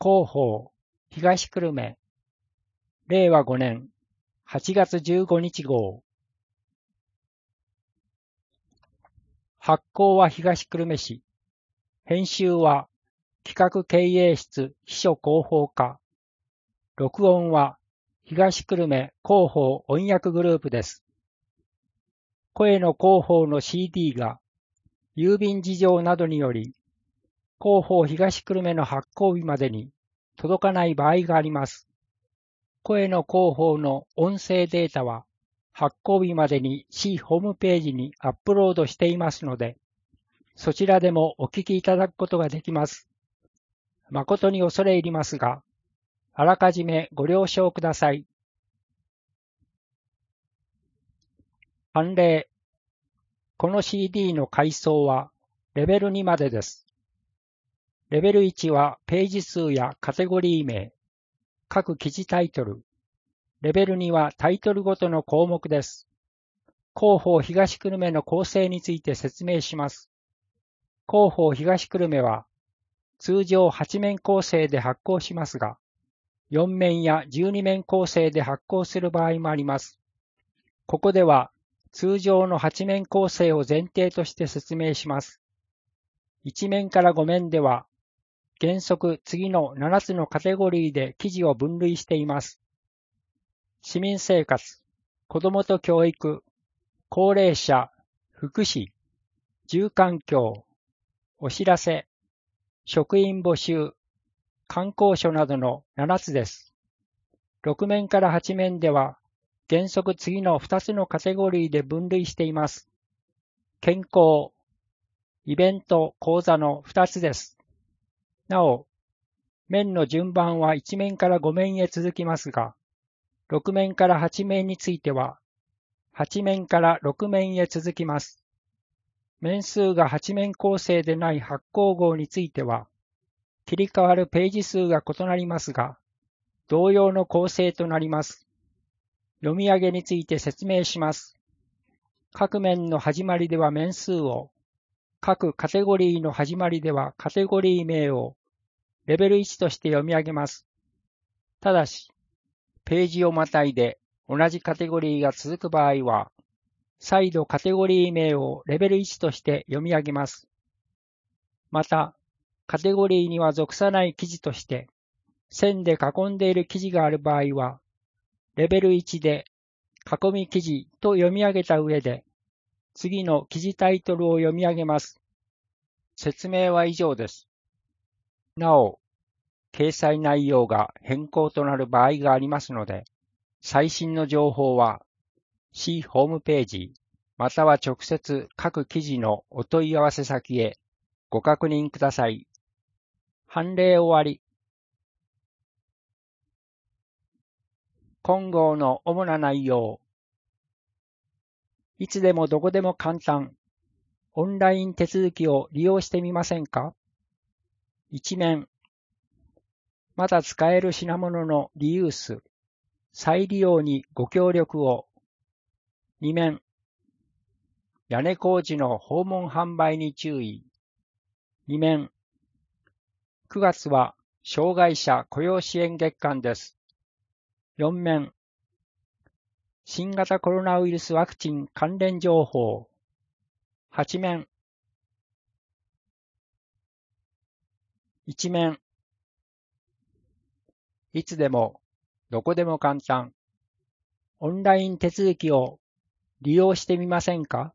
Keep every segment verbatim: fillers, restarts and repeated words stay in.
広報東久留米れいわごねんはちがつじゅうごにち号。発行は東久留米市。編集は企画経営室秘書広報課。録音は東久留米広報音訳グループです。声の広報の シーディー が郵便事情などにより広報東久留米の発行日までに届かない場合があります。声の広報の音声データは発行日までに市ホームページにアップロードしていますので、そちらでもお聞きいただくことができます。誠に恐れ入りますが、あらかじめご了承ください。判例。この シーディー の階層はレベルにまでです。レベルいちはページ数やカテゴリー名、各記事タイトル。レベルにはタイトルごとの項目です。広報東久留米の構成について説明します。広報東久留米は通常はちめん構成で発行しますが、よんめんやじゅうにめん構成で発行する場合もあります。ここでは通常のはちめん構成を前提として説明します。いちめんからごめんでは原則次のななつのカテゴリーで記事を分類しています。市民生活、子どもと教育、高齢者、福祉、住環境、お知らせ、職員募集、観光所などのななつです。ろくめんからはちめんでは原則次のふたつのカテゴリーで分類しています。健康、イベント、講座のふたつです。なお、面の順番はいちめんからごめんへ続きますが、ろくめんからはちめんについては、はちめんからろくめんへ続きます。面数がはちめん構成でない発行号については、切り替わるページ数が異なりますが、同様の構成となります。読み上げについて説明します。各面の始まりでは面数を、各カテゴリーの始まりではカテゴリー名をレベルいちとして読み上げます。ただし、ページをまたいで同じカテゴリーが続く場合は、再度カテゴリー名をレベルいちとして読み上げます。また、カテゴリーには属さない記事として、線で囲んでいる記事がある場合は、レベルいちで囲み記事と読み上げた上で、次の記事タイトルを読み上げます。説明は以上です。なお、掲載内容が変更となる場合がありますので、最新の情報は市ホームページまたは直接各記事のお問い合わせ先へご確認ください。判例終わり。今号の主な内容。いつでもどこでも簡単。オンライン手続きを利用してみませんか？いちめん。まだ使える品物のリユース、再利用にご協力を。にめん。屋根工事の訪問販売に注意。にめん。くがつは障害者雇用支援月間です。よんめん。新型コロナウイルスワクチン関連情報。はちめん。いちめん。いつでもどこでも簡単。オンライン手続きを利用してみませんか？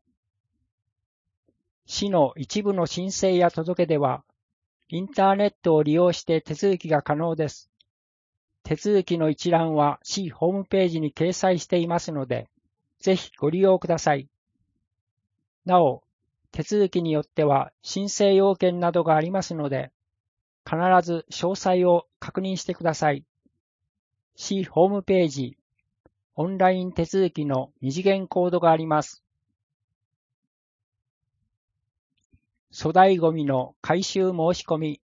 市の一部の申請や届け出は、インターネットを利用して手続きが可能です。手続きの一覧は市ホームページに掲載していますので、ぜひご利用ください。なお、手続きによっては申請要件などがありますので、必ず詳細を確認してください。市ホームページ、オンライン手続きの二次元コードがあります。粗大ごみの回収申し込み、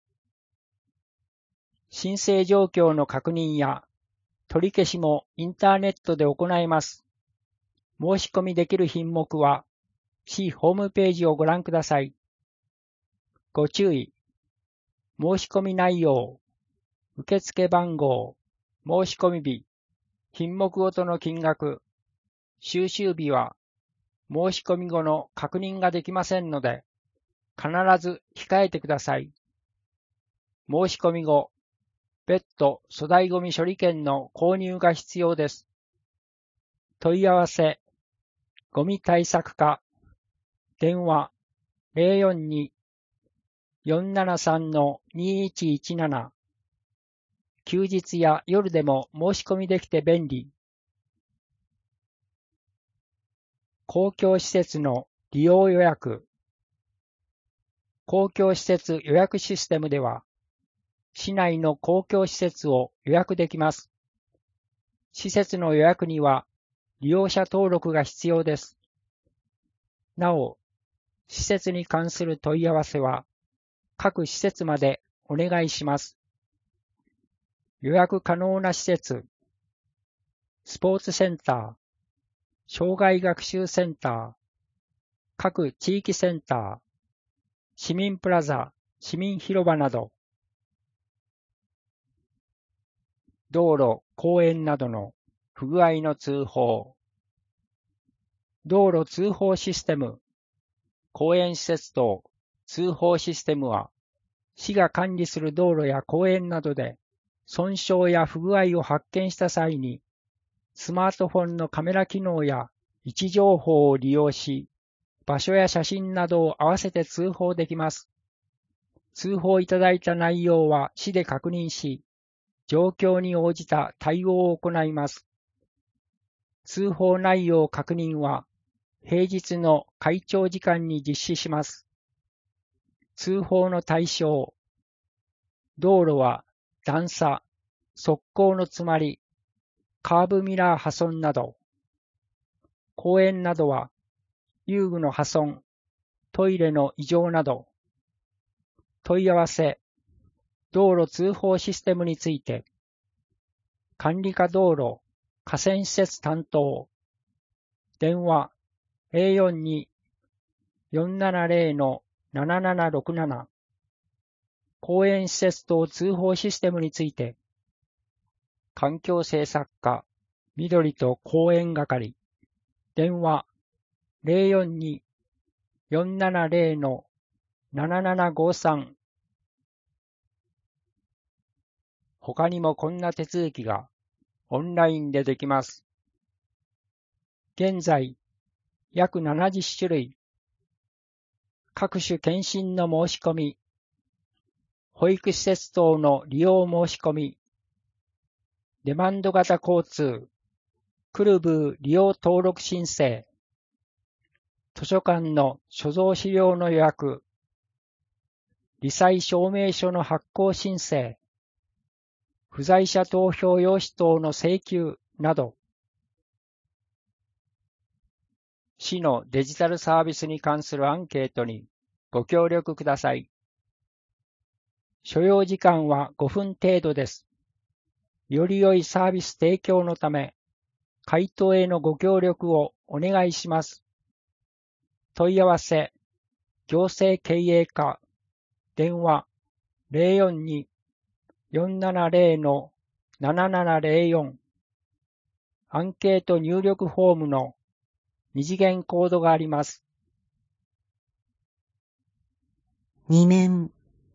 申請状況の確認や取り消しもインターネットで行えます。申し込みできる品目は、市ホームページをご覧ください。ご注意。申し込み内容。 受付番号、申し込み日、品目ごとの金額、収集日は申し込み後の確認ができませんので、必ず控えてください。申し込み後、別途粗大ごみ処理券の購入が必要です。問い合わせ、ごみ対策課、電話 ゼロよんに よんななさん にいちいちなな、休日や夜でも申し込みできて便利。公共施設の利用予約。公共施設予約システムでは、市内の公共施設を予約できます。施設の予約には利用者登録が必要です。なお、施設に関する問い合わせは、各施設までお願いします。予約可能な施設、スポーツセンター、障害学習センター、各地域センター、市民プラザ、市民広場など、道路、公園などの不具合の通報、道路通報システム、公園施設等通報システムは、市が管理する道路や公園などで損傷や不具合を発見した際に、スマートフォンのカメラ機能や位置情報を利用し、場所や写真などを合わせて通報できます。通報いただいた内容は市で確認し、状況に応じた対応を行います。通報内容確認は平日の開庁時間に実施します。通報の対象、道路は段差、側溝の詰まり、カーブミラー破損など、公園などは遊具の破損、トイレの異常など、問い合わせ、道路通報システムについて、管理課道路、河川施設担当、電話 ゼロよんに よんななゼロ ななななろくなな、公園施設等通報システムについて、環境政策課、緑と公園係、電話 ゼロよんに よんななゼロ ななななごさん。他にもこんな手続きがオンラインでできます。現在、約ななじゅっしゅるい、各種検診の申し込み、保育施設等の利用申し込み、デマンド型交通、クルブー利用登録申請、図書館の所蔵資料の予約、罹災証明書の発行申請、不在者投票用紙等の請求など、市のデジタルサービスに関するアンケートにご協力ください。所要時間はごふん程度です。より良いサービス提供のため、回答へのご協力をお願いします。問い合わせ、行政経営課、電話 ゼロよんに よんななゼロ ななななゼロよん、アンケート入力フォームの二次元コードがあります。 に面。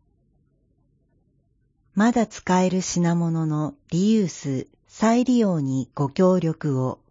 まだ使える品物のリユース・再利用にご協力を。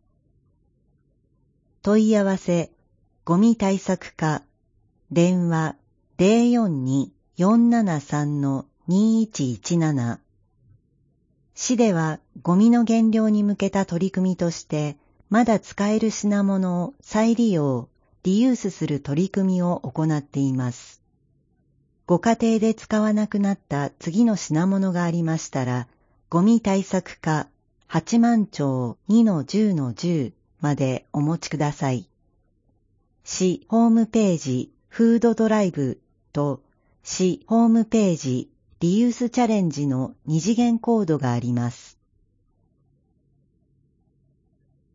問い合わせ、ゴミ対策課、電話 ゼロよんに よんななさん にいちいちなな。市ではゴミの減量に向けた取り組みとして、まだ使える品物を再利用、リユースする取り組みを行っています。ご家庭で使わなくなった次の品物がありましたら、ゴミ対策課八幡町 にのじゅうのじゅう までお持ちください。市ホームページフードドライブと市ホームページリユースチャレンジの二次元コードがあります。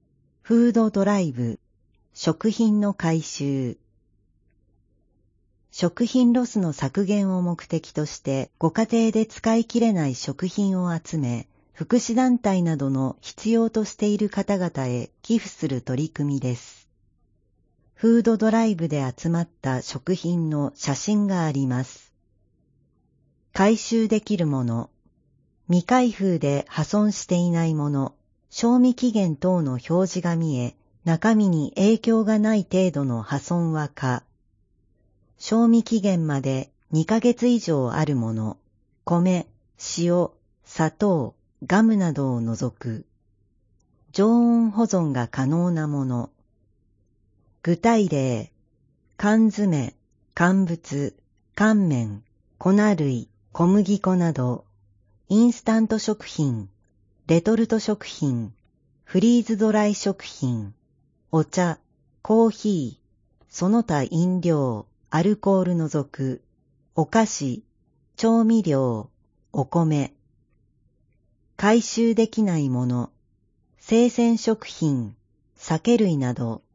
フードドライブ、食品の回収。 食品ロスの削減を目的としてご家庭で使い切れない食品を集め、福祉団体などの必要としている方々へ寄付する取り組みです。フードドライブで集まった食品の写真があります。回収できるもの、未開封で破損していないもの、賞味期限等の表示が見え、中身に影響がない程度の破損は可。賞味期限までにかげつ以上あるもの、米、塩、砂糖、ガムなどを除く。常温保存が可能なもの。具体例、缶詰、乾物、乾麺、粉類、小麦粉など、インスタント食品、レトルト食品、フリーズドライ食品、お茶、コーヒー、その他飲料、アルコール除く、お菓子、調味料、お米。回収できないもの、生鮮食品、酒類など。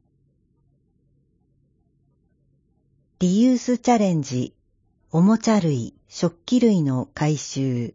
リユースチャレンジ、おもちゃ類、食器類の回収。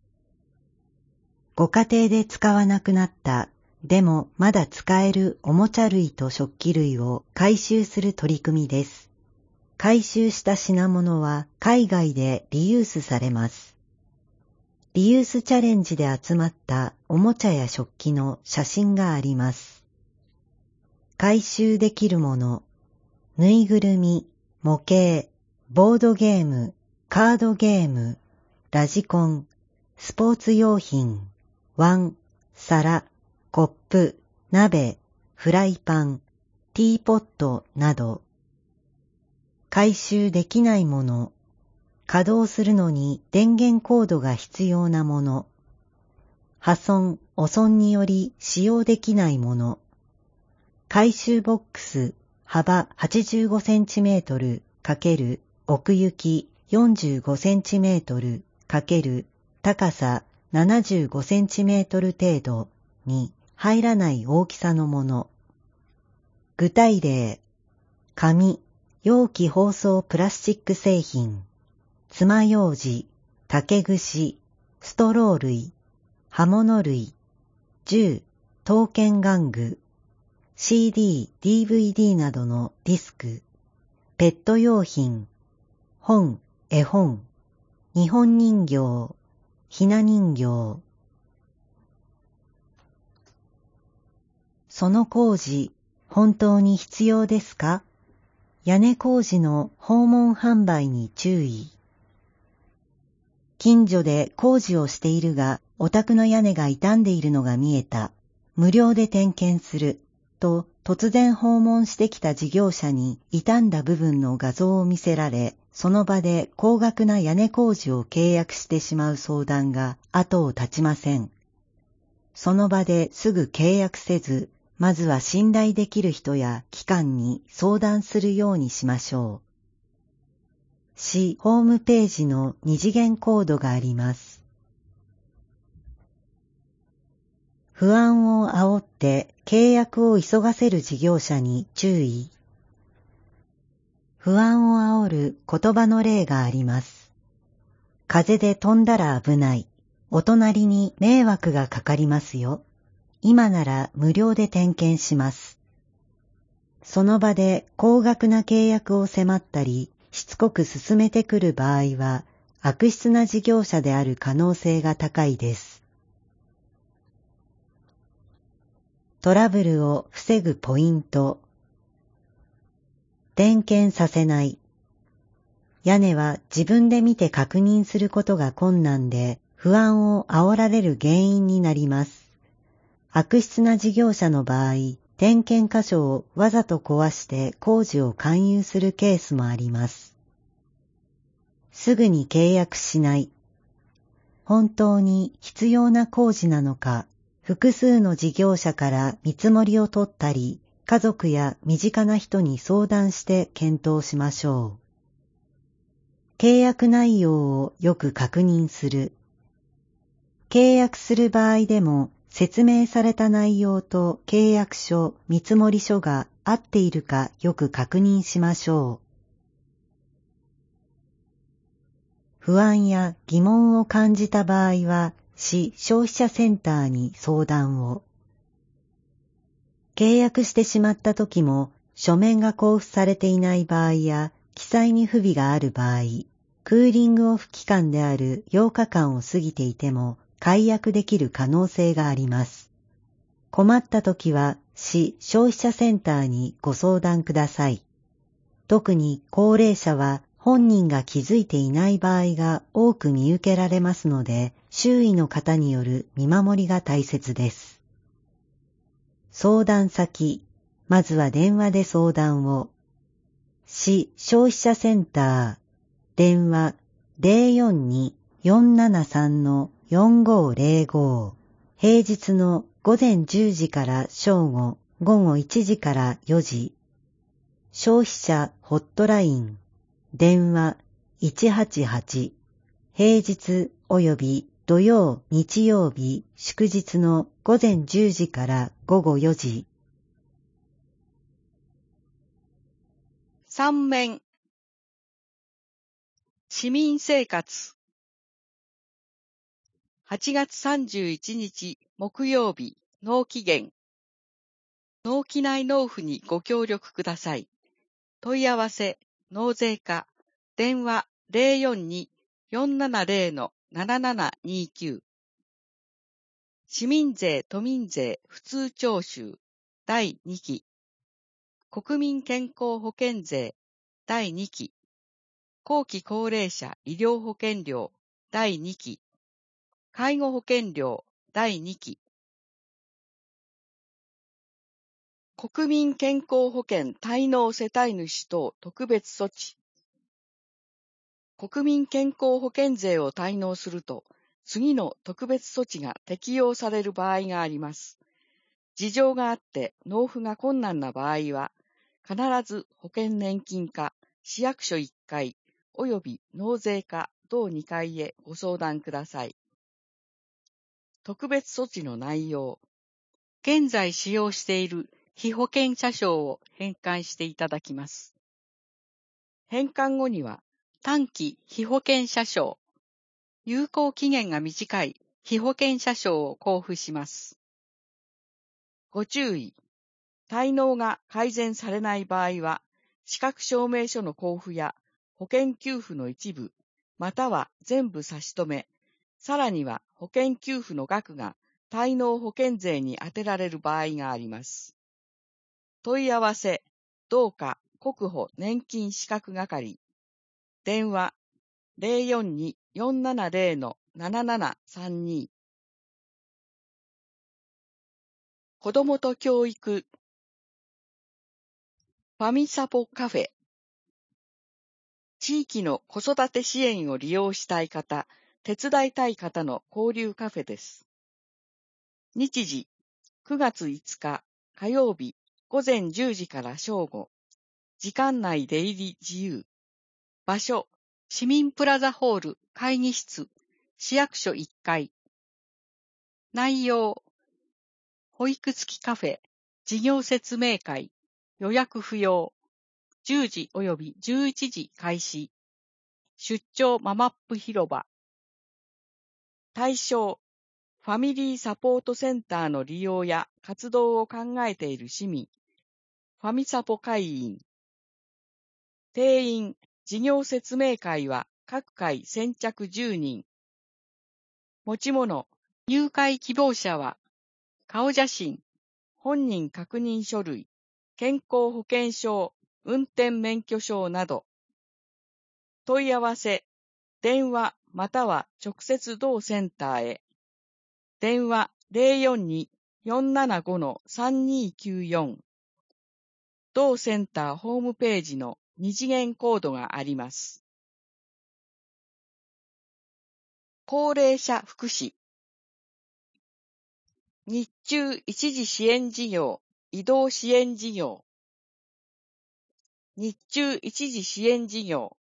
ご家庭で使わなくなった、でもまだ使えるおもちゃ類と食器類を回収する取り組みです。回収した品物は海外でリユースされます。リユースチャレンジで集まったおもちゃや食器の写真があります。回収できるもの、ぬいぐるみ、模型、ボードゲーム、カードゲーム、ラジコン、スポーツ用品、碗、皿、コップ、鍋、フライパン、ティーポットなど。回収できないもの、稼働するのに電源コードが必要なもの、破損、汚損により使用できないもの、回収ボックス幅はちじゅうごセンチメートル×奥行きよんじゅうごセンチメートル×高さななじゅうごセンチメートル程度に入らない大きさのもの。具体例、紙、容器包装プラスチック製品、爪楊枝、竹串、ストロー類、刃物類、銃、刀剣玩具、シーディー、ディーブイディー などのディスク、ペット用品、本、絵本、日本人形、ひな人形。その工事、本当に必要ですか？屋根工事の訪問販売に注意。近所で工事をしているが、お宅の屋根が傷んでいるのが見えた。無料で点検する。と突然訪問してきた事業者に傷んだ部分の画像を見せられ、その場で高額な屋根工事を契約してしまう相談が後を絶ちません。その場ですぐ契約せず、まずは信頼できる人や機関に相談するようにしましょう。市ホームページの二次元コードがあります。不安を煽って契約を急がせる事業者に注意。不安を煽る言葉の例があります。風で飛んだら危ない。お隣に迷惑がかかりますよ。今なら無料で点検します。その場で高額な契約を迫ったり、しつこく進めてくる場合は、悪質な事業者である可能性が高いです。トラブルを防ぐポイント。点検させない。屋根は自分で見て確認することが困難で、不安を煽られる原因になります。悪質な事業者の場合、点検箇所をわざと壊して工事を勧誘するケースもあります。すぐに契約しない。本当に必要な工事なのか、複数の事業者から見積もりを取ったり、家族や身近な人に相談して検討しましょう。契約内容をよく確認する。契約する場合でも、説明された内容と契約書、見積書が合っているかよく確認しましょう。 不安や疑問を感じた場合は、市消費者センターに相談を。契約してしまった時も、書面が交付されていない場合や、記載に不備がある場合、クーリングオフ期間であるようかかんを過ぎていても、解約できる可能性があります。困った時は、市消費者センターにご相談ください。特に高齢者は本人が気づいていない場合が多く見受けられますので、周囲の方による見守りが大切です。相談先、まずは電話で相談を。市消費者センター、電話 ゼロよんに よんななさん よんごゼロご、平日の午前じゅうじから正午、午後いちじからよじ。消費者ホットライン、電話いちはちはち、平日及び土曜、日曜日、祝日の午前じゅうじから午後よじ。 三面市民生活はちがつさんじゅういちにち木曜日納期限納期内納付にご協力ください。問い合わせ納税課電話 ゼロよんに よんななゼロ ななななにきゅう市民税都民税普通徴収だいにき国民健康保険税だいにき後期高齢者医療保険料だいにき介護保険料だいにき国民健康保険滞納世帯主等特別措置国民健康保険税を滞納すると次の特別措置が適用される場合があります。事情があって納付が困難な場合は必ず保険年金課市役所いっかいおよび納税課同にかいへご相談ください。特別措置の内容。現在使用している被保険者証を返還していただきます。返還後には短期被保険者証、有効期限が短い被保険者証を交付します。ご注意。滞納が改善されない場合は、資格証明書の交付や保険給付の一部、または全部差し止め、さらには保険給付の額が滞納保険税に充てられる場合があります。問い合わせ、同課国保年金資格係、電話ゼロよんに よんななゼロ ななななさんに。子どもと教育ファミサポカフェ地域の子育て支援を利用したい方、手伝いたい方の交流カフェです。日時、くがついつか火曜日午前じゅうじから正午。時間内出入り自由。場所、市民プラザホール会議室、市役所いっかい。内容、保育付きカフェ、事業説明会、予約不要。じゅうじおよびじゅういちじ開始。出張ママップ広場。対象、ファミリーサポートセンターの利用や活動を考えている市民。ファミサポ会員。定員、事業説明会は各回先着じゅうにん。持ち物、入会希望者は、顔写真、本人確認書類、健康保険証、運転免許証など。問い合わせ、電話または直接同センターへ。電話ゼロよんに よんななご さんにきゅうよん。同センターホームページの二次元コードがあります。高齢者福祉日中一時支援事業、移動支援事業日中一時支援事業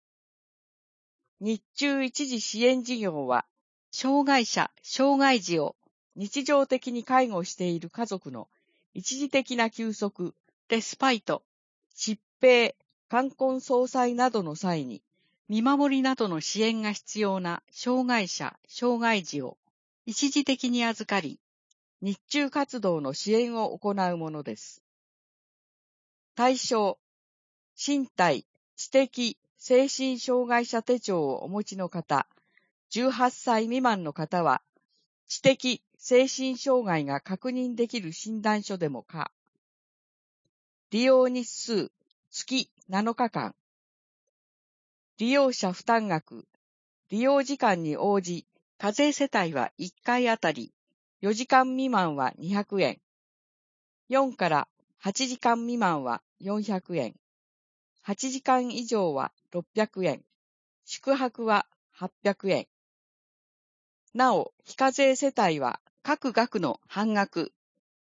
日中一時支援事業は、障害者、障害児を日常的に介護している家族の一時的な休息、レスパイト、疾病、冠婚葬祭などの際に、 見守りなどの支援が必要な障害者、障害児を一時的に預かり、日中活動の支援を行うものです。対象、身体、知的、精神障害者手帳をお持ちの方、じゅうはっさい未満の方は、知的、精神障害が確認できる診断書でも可。利用日数、月なのかかん。利用者負担額、利用時間に応じ、課税世帯はいっかいあたり、よじかん未満はにひゃくえん、よんからはちじかん未満はよんひゃくえん、はちじかん以上はろっぴゃくえん、宿泊ははっぴゃくえん。なお、非課税世帯は各額の半額。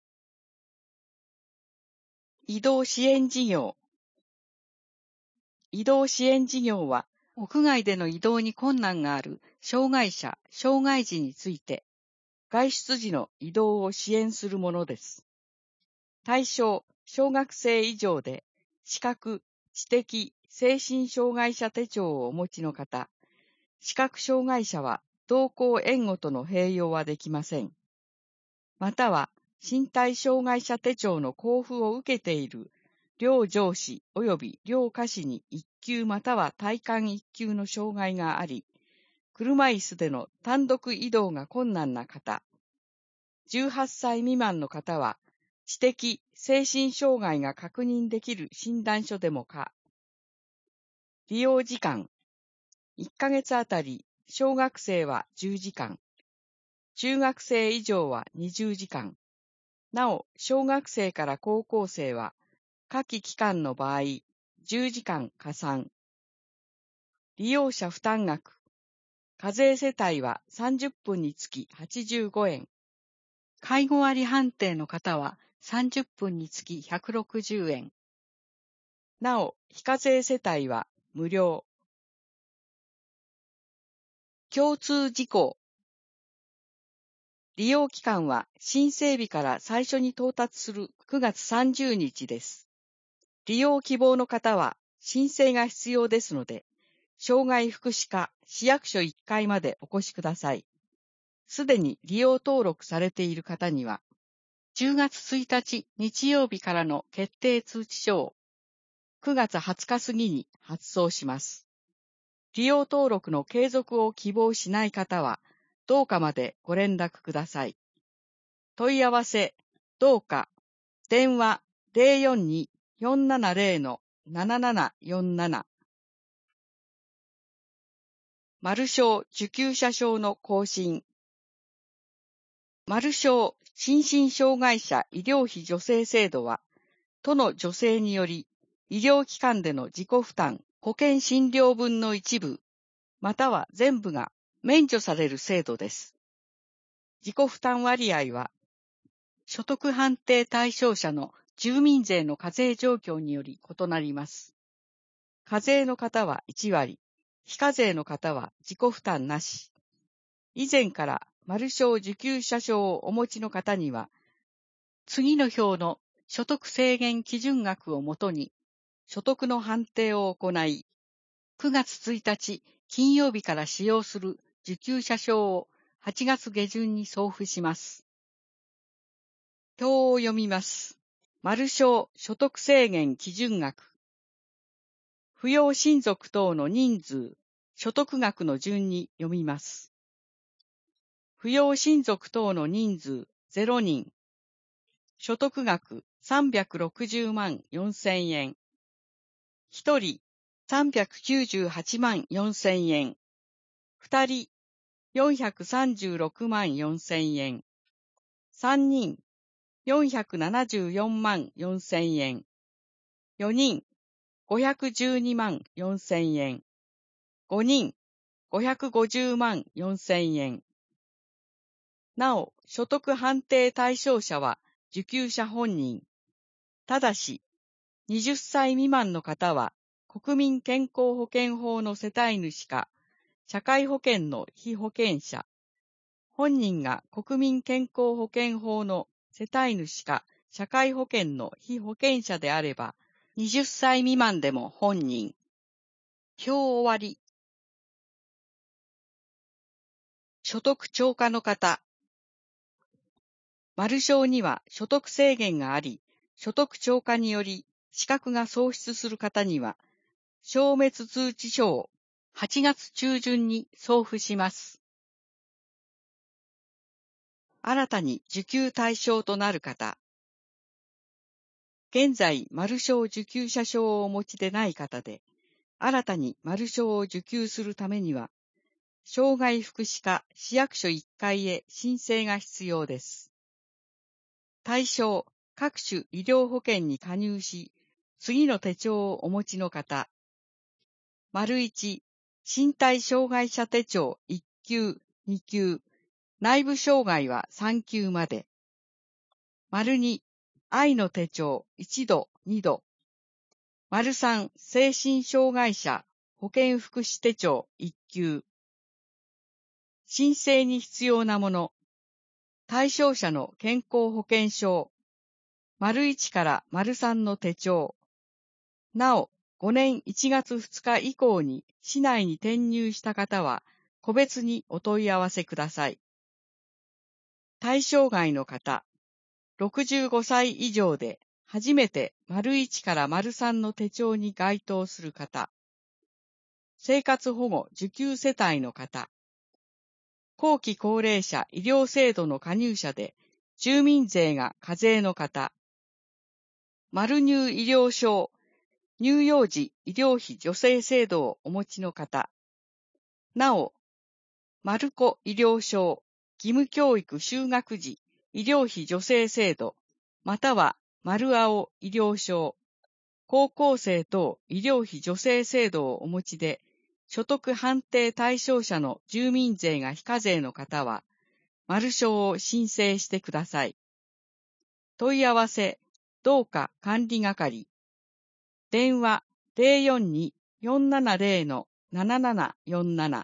移動支援事業。移動支援事業は、屋外での移動に困難がある障害者、障害児について、外出時の移動を支援するものです。対象、小学生以上で、視覚、知的、精神障害者手帳をお持ちの方、視覚障害者は同行援護との併用はできません。または、身体障害者手帳の交付を受けている両上司及び両下司に一級または体幹一級の障害があり、車椅子での単独移動が困難な方、じゅうはっさい未満の方は、知的、精神障害が確認できる診断書でも可。利用時間、いっかげつあたり、小学生はじゅうじかん、中学生以上はにじゅうじかん、なお、小学生から高校生は、下記期間の場合、じゅうじかん加算。利用者負担額、課税世帯はさんじゅっぷんにつきはちじゅうごえん。介護割判定の方はさんじゅっぷんにつきひゃくろくじゅうえん。なお、非課税世帯は無料。共通事項。利用期間は申請日から最初に到達するくがつさんじゅうにちです。利用希望の方は申請が必要ですので、障害福祉課市役所いっかいまでお越しください。すでに利用登録されている方には、じゅうがつついたち日曜日からの決定通知書をくがつはつか過ぎに発送します。利用登録の継続を希望しない方は、どうかまでご連絡ください。問い合わせ、どうか、電話 ゼロよんに よんななゼロ のななななよんなな。マル証受給者証の更新。マル証心身障害者医療費助成制度は、都の助成により、医療機関での自己負担、保険診療分の一部、または全部が免除される制度です。自己負担割合は、所得判定対象者の住民税の課税状況により異なります。課税の方はいちわり、非課税の方は自己負担なし。以前からマル証受給者証をお持ちの方には、次の表の所得制限基準額をもとに、所得の判定を行い、くがつついたち金曜日から使用する受給者証をはちがつげじゅんに送付します。表を読みます。マル証所得制限基準額。扶養親族等の人数、所得額の順に読みます。扶養親族等の人数ゼロにん。所得額さんびゃくろくじゅうまんよんせんえん。ひとりさんびゃくきゅうじゅうはちまんよんせんえん。ふたりよんひゃくさんじゅうろくまんよんせんえん。さんにんよんひゃくななじゅうよんまんよんせんえん。よにんごひゃくじゅうにまんよんせんえん。ごにんごひゃくごじゅうまんよんせんえん。なお、所得判定対象者は受給者本人。ただし、はたち未満の方は国民健康保険法の世帯主か、社会保険の被保険者。本人が国民健康保険法の世帯主か、社会保険の被保険者であれば、はたち未満でも本人。表終わり。 所得超過の方。丸証には所得制限があり、所得超過により資格が喪失する方には、消滅通知書をはちがつ中旬に送付します。新たに受給対象となる方。現在、丸証受給者証をお持ちでない方で、新たに丸証を受給するためには、障害福祉課市役所いっかいへ申請が必要です。対象、各種医療保険に加入し、次の手帳をお持ちの方。丸いち、身体障害者手帳いっ級、に級、内部障害はさん級まで。丸に、愛の手帳いち度、に度。丸さん、精神障害者保健福祉手帳いっ級。申請に必要なもの。対象者の健康保険証。丸いちから丸さんの手帳。なお、ごねんいちがつふつか以降に市内に転入した方は、個別にお問い合わせください。対象外の方。ろくじゅうごさい以上で、初めて丸いちから丸さんの手帳に該当する方。生活保護受給世帯の方。後期高齢者医療制度の加入者で、住民税が課税の方。丸入医療証、乳幼児医療費助成制度をお持ちの方。なお、丸子医療証、義務教育就学時医療費助成制度、または丸青医療証、高校生等医療費助成制度をお持ちで、所得判定対象者の住民税が非課税の方は、丸証を申請してください。問い合わせ、同課管理係。電話 ゼロよんに よんななゼロ ななななよんなな。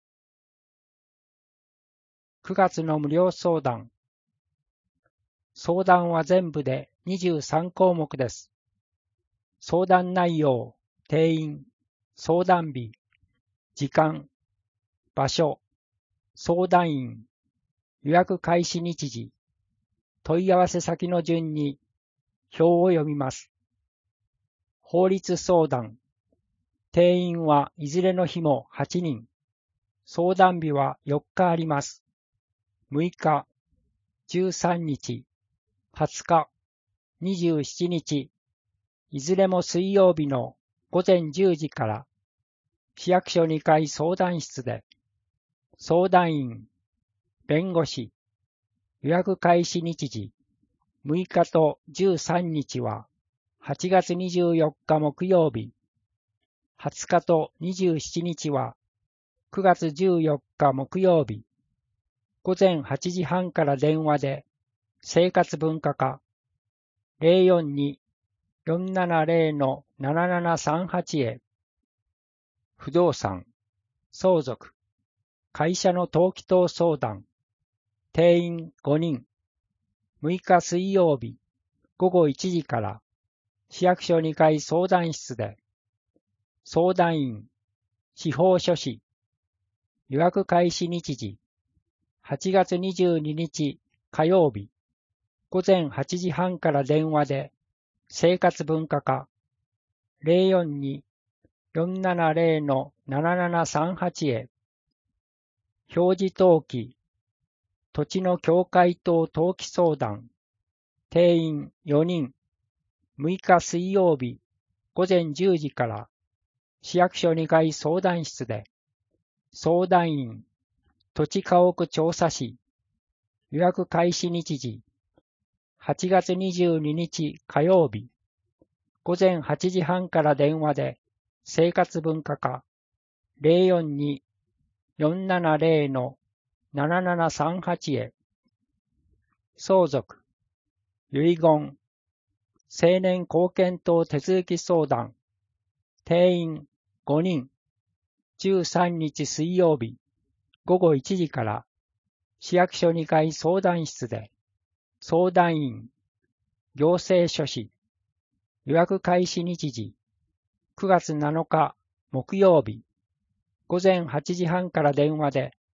くがつの無料相談。相談は全部でにじゅうさんこうもくです。相談内容、定員、相談日、時間、場所、相談員、予約開始日時、問い合わせ先の順に表を読みます。法律相談。定員はいずれの日もはちにん。相談日はよっかあります。むいか、じゅうさんにち、はつか、にじゅうしちにち、いずれも水曜日のごぜんじゅうじから市役所にかい相談室で、相談員、弁護士、予約開始日時、むいかとじゅうさんにちははちがつにじゅうよっか木曜日、はつかとにじゅうしちにちはくがつじゅうよっか木曜日、ごぜんはちじはんから電話で生活文化課 ゼロよんに よんななゼロ ななななさんはち へ、不動産、相続、会社の登記等相談、定員ごにん、むいか水曜日ごごいちじから市役所にかい相談室で、相談員、司法書士、予約開始日時、はちがつにじゅうににち火曜日、ごぜんはちじはんから電話で、生活文化課 ゼロよんに よんななゼロ ななななさんはち へ、表示登記、土地の境界等登記相談、定員よにん、むいか水曜日ごぜんじゅうじから市役所にかい相談室で、相談員、土地家屋調査士、予約開始日時、はちがつにじゅうににち火曜日、ごぜんはちじはんから電話で、生活文化課 ゼロよんに よんななゼロ ななななさんはち へ、相続、遺言、成年後見等手続き相談、定員ごにん、じゅうさんにち水曜日ごごいちじから市役所にかい相談室で、相談員、行政書士、予約開始日時、くがつなのか木曜日、ごぜんはちじはんから電話で、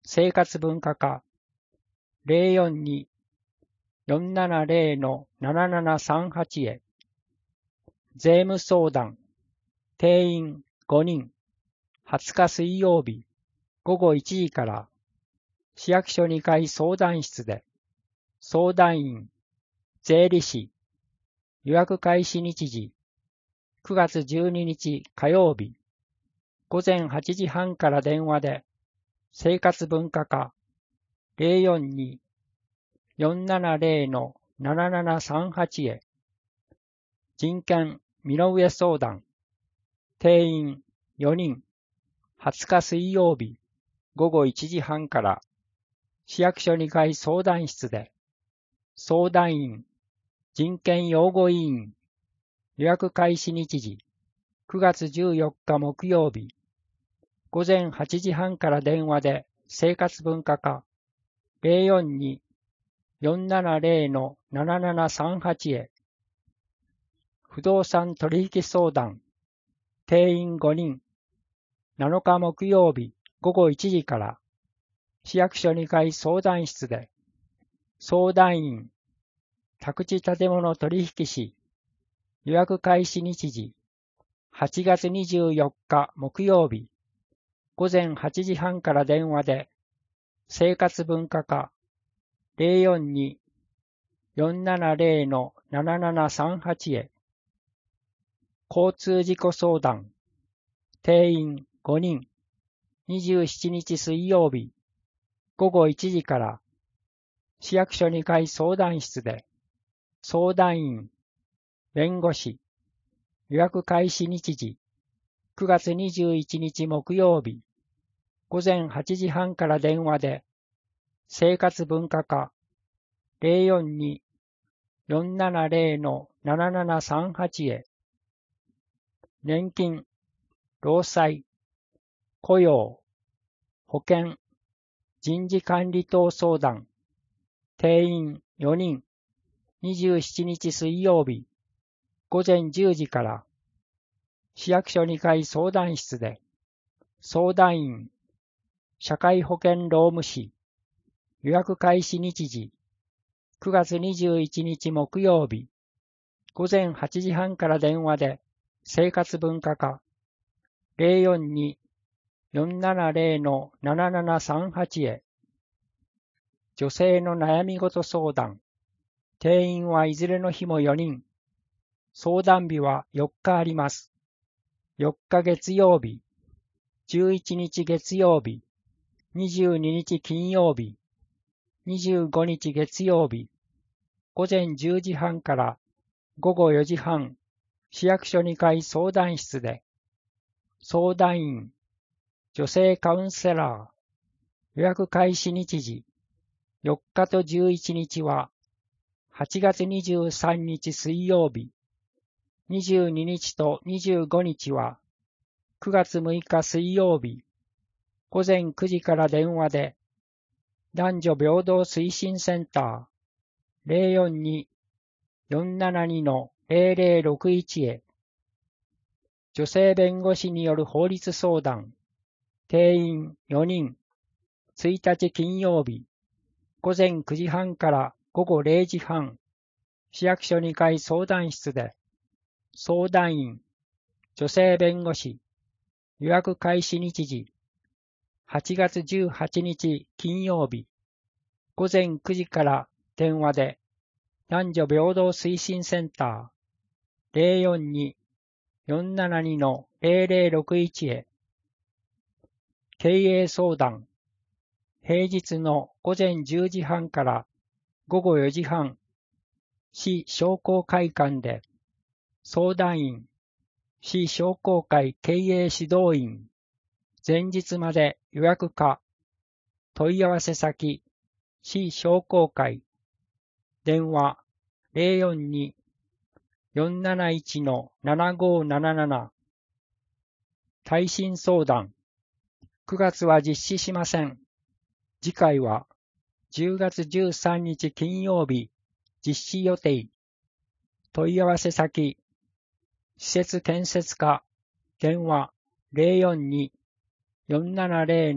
生活文化課 ゼロよんに よんななゼロ ななななさんはち へ。税務相談、定員ごにん、はつか水曜日ごごいちじから市役所にかい相談室で、相談員、税理士、予約開始日時、くがつじゅうににち火曜日、ごぜんはちじはんから電話で、生活文化課 ゼロよんに よんななゼロ ななななさんはち へ。人権身の上相談、定員よにん、はつか水曜日ごごいちじはんから市役所にかい相談室で、相談員、人権擁護委員、予約開始日時、くがつじゅうよっか木曜日、ごぜんはちじはんから電話で生活文化課 ゼロよんに よんななゼロ ななななさんはち へ。不動産取引相談、定員ごにん、なのか木曜日ごごいちじから市役所にかい相談室で、相談員、宅地建物取引士、予約開始日時、はちがつにじゅうよっか木曜日、ごぜんはちじはんから電話で、生活文化課 ゼロよんに よんななゼロ ななななさんはち へ。交通事故相談、定員ごにん、にじゅうしちにち水曜日、ごごいちじから市役所にかい相談室で、相談員、弁護士、予約開始日時、くがつにじゅういちにち木曜日、ごぜんはちじはんから電話で、生活文化課 ゼロよんに よんななゼロ ななななさんはち へ。年金、労災、雇用、保険、人事管理等相談、定員よにん、にじゅうしちにち水曜日、ごぜんじゅうじから、市役所にかい相談室で、相談員、社会保険労務士、予約開始日時、くがつにじゅういちにち木曜日、ごぜんはちじはんから電話で、生活文化課 ゼロよんに よんななゼロ ななななさんはち へ。女性の悩み事相談、定員はいずれの日もよにん、相談日はよっかあります。よっか月曜日、じゅういちにち月曜日、にじゅうににち金曜日、にじゅうごにち月曜日、ごぜんじゅうじはんからごごよじはん、市役所にかい相談室で、相談員、女性カウンセラー、予約開始日時、よっかとじゅういちにちは、はちがつにじゅうさんにち水曜日、にじゅうににちとにじゅうごにちは、くがつむいか水曜日、ごぜんくじから電話で、男女平等推進センター ゼロよんに よんななに ゼロゼロろくいち へ。女性弁護士による法律相談、定員よにん、ついたち金曜日、ごぜんくじはんからごごれいじはん、市役所にかい相談室で、相談員、女性弁護士、予約開始日時、はちがつじゅうはちにち金曜日、ごぜんくじから電話で、男女平等推進センター ゼロよんに よんななに ゼロゼロろくいち へ。経営相談、平日のごぜんじゅうじはんからごごよじはん、市商工会館で、相談員、市商工会経営指導員、前日まで予約か、問い合わせ先、市商工会、電話 ゼロよんに よんなないち ななごなななな。耐震相談、くがつは実施しません。次回はじゅうがつじゅうさんにち金曜日、実施予定。問い合わせ先、施設建設課、電話 ゼロよんに よんななゼロ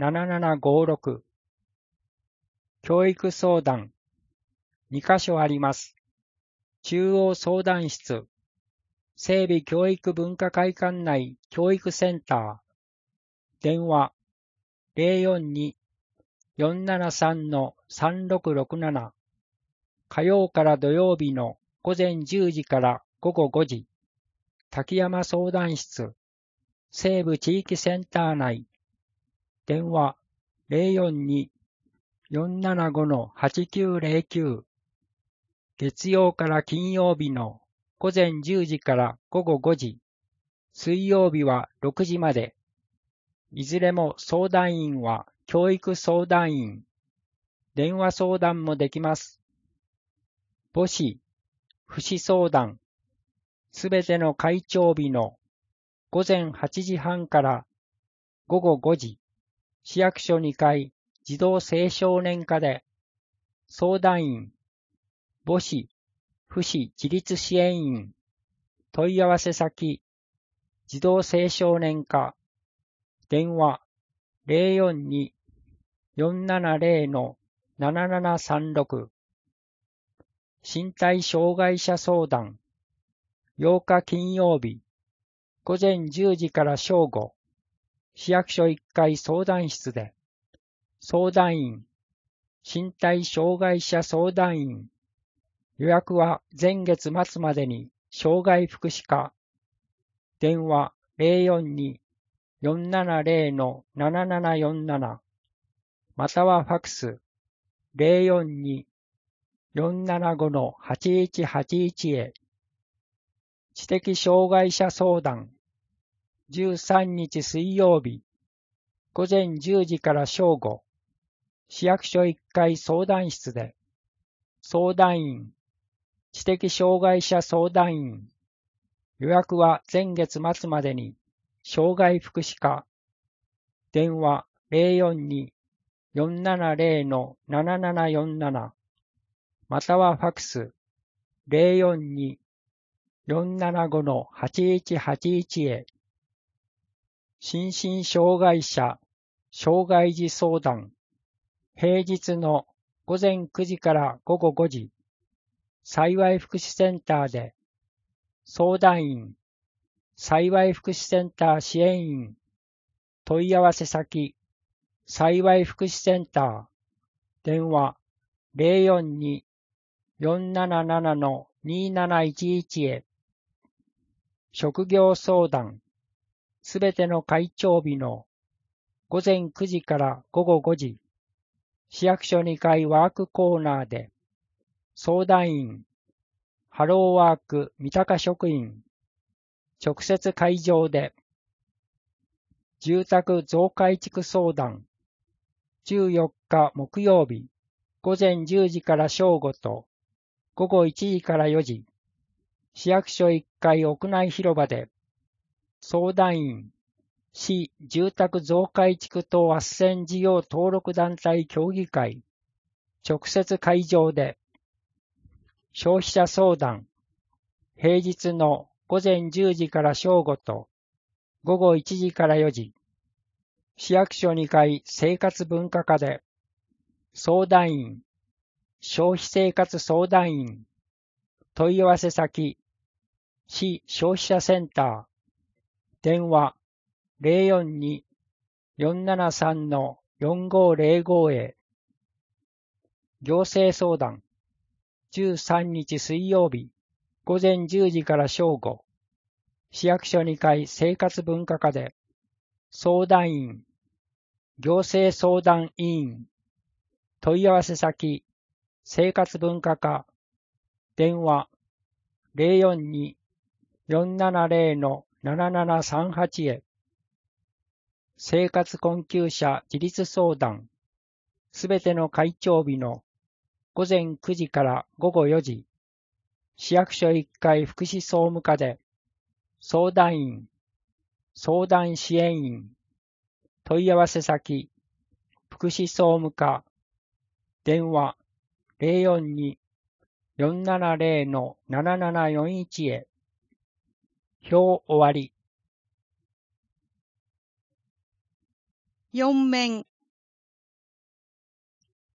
ななななごろく。教育相談。にかしょあります。中央相談室。整備教育文化会館内教育センター。電話 ゼロよんに よんななさん さんろくろくなな。火曜から土曜日の午前じゅうじから午後ごじ。滝山相談室。西部地域センター内。電話 ゼロよんに よんななご はちきゅうゼロきゅう。月曜から金曜日の午前じゅうじから午後ごじ。水曜日はろくじまで。いずれも相談員は教育相談員。電話相談もできます。母子、父子相談。すべての会長日の午前はちじはんから午後ごじ。市役所にかい児童青少年課で。相談員、母子、父子自立支援員。問い合わせ先、児童青少年課。電話 ゼロよんに よんななゼロ ななななさんろく。身体障害者相談。ようか金曜日、午前じゅうじから正午。市役所いっかい相談室で。相談員、身体障害者相談員。予約は前月末までに障害福祉課。電話 ゼロよんに よんななゼロ ななななよんなな。またはファクス ゼロよんに よんななご はちいちはちいち へ。知的障害者相談。じゅうさんにち水曜日、午前じゅうじから正午。市役所いっかい相談室で。相談員、知的障害者相談員。予約は前月末までに。障害福祉課。電話 ゼロよんに よんななゼロ ななななよんなな。またはファクス ゼロよんに よんななご はちいちはちいち へ。心身障害者、障害児相談。平日の午前くじから午後ごじ。幸福祉センターで。相談員、幸福祉センター支援員。問い合わせ先、幸福祉センター。電話 ゼロよんに よんなななな になないちいち へ。職業相談。すべての会長日の午前くじから午後ごじ。市役所にかいワークコーナーで。相談員、ハローワーク三鷹職員。直接会場で。住宅増改築相談。じゅうよっか木曜日、午前じゅうじから正午と、午後いちじからよじ。市役所いっかい屋内広場で。相談員、市住宅増改築等斡旋事業登録団体協議会。直接会場で。消費者相談。平日の午前じゅうじから正午と午後いちじからよじ。市役所にかい生活文化課で。相談員、消費生活相談員。問い合わせ先、市消費者センター。電話 ゼロよんに よんななさん よんごゼロご へ。行政相談。じゅうさんにち水曜日、午前じゅうじから正午。市役所にかい生活文化課で。相談員、行政相談委員。問い合わせ先、生活文化課。電話ゼロよんに よんななゼロ ななななさんはち へ。生活困窮者自立相談。すべての会長日の午前くじから午後よじ。市役所いっかい福祉総務課で。相談員、相談支援員。問い合わせ先、福祉総務課。電話ゼロよんに よんななゼロ ななななよんいち へ。表終わり。 四面